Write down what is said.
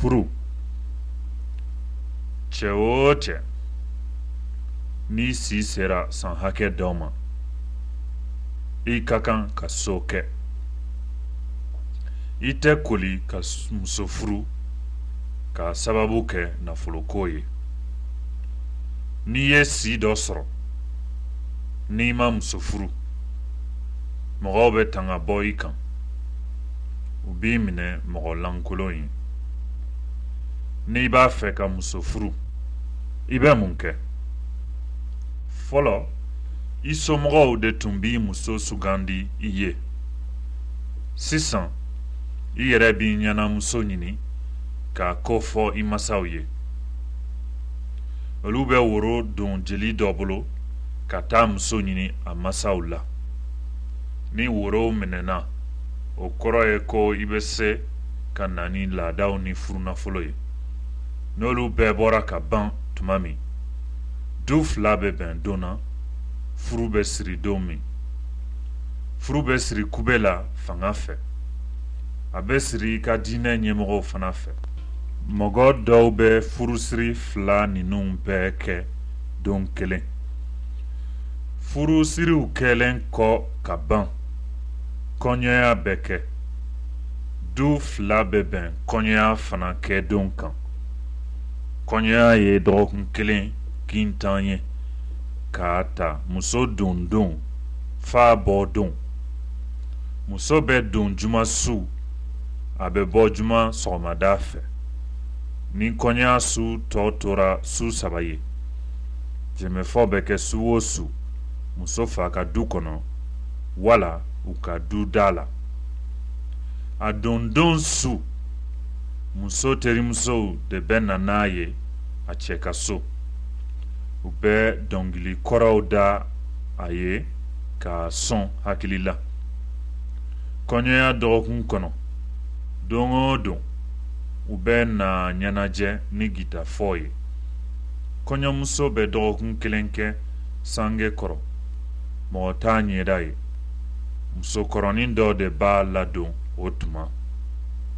Furu. Cɛ o cɛ n'i si sera san hakɛ dɔ ma, i ka kan ka so kɛ. I tɛ koli ka muso furu k'a sababu kɛ nafoloko ye. N'i ye si dɔ sɔrɔ, n'i ma muso furu, mɔgɔw bɛ tanga bɔ i kan. U b'i minɛ mɔgɔ lankolon ye. N'i b'a fɛ ka muso furu, i bɛ mun kɛ? Fɔlɔ, i somɔgɔw de tun b'i muso sugandi i ye. Sisan, i yɛrɛ b'i ɲɛnamuso ɲini k'a kofɔ i masaw ye. Olu bɛ woro don jeli dɔ bolo ka taa muso ɲini a masaw la. Ni worow minɛna, o kɔrɔ ye ko i bɛ se ka na ni laadaw ni furunafolo ye. N'olu bɛɛ bɔra ka ban tuma min, du fila bɛ bɛn don na, furu bɛ siri don min. Furu bɛ siri kube la fanga fɛ. A bɛ siri i ka diinɛ ɲɛmɔgɔw fana fɛ. Mɔgɔ dɔw bɛ furusiri fila ninnu bɛɛ kɛ don kelen. Furusiriw kɛlen kɔ ka ban, kɔɲɔya bɛ kɛ. Du fila bɛ bɛn kɔɲɔya fana kɛ don kan. Kɔɲɔya ye dɔgɔkun kelen kintan ye k'a ta muso don don f'a bɔ don. Muso bɛ don juma su, a bɛ bɔ juma sɔgɔmada fɛ. Ni kɔɲɔya su tɔ tora su saba ye, jɛmɛfɔ bɛ kɛ su o su muso fa ka du kɔnɔ wala u ka du da la. A don su, muso terimusow de bɛ na n'a ye a cɛ ka so. U bɛ dɔnkili kɔrɔw da a ye k'a sɔn hakili la. Kɔɲɔya dɔgɔkun kɔnɔ, don o don, u bɛ na ɲɛnajɛ ni gitafɔ ye. Kɔɲɔmuso bɛ dɔgɔkun kelen kɛ sange kɔrɔ. Mɔgɔ t'a ɲɛda ye. Musokɔrɔnin dɔ de b'a ladon o tuma.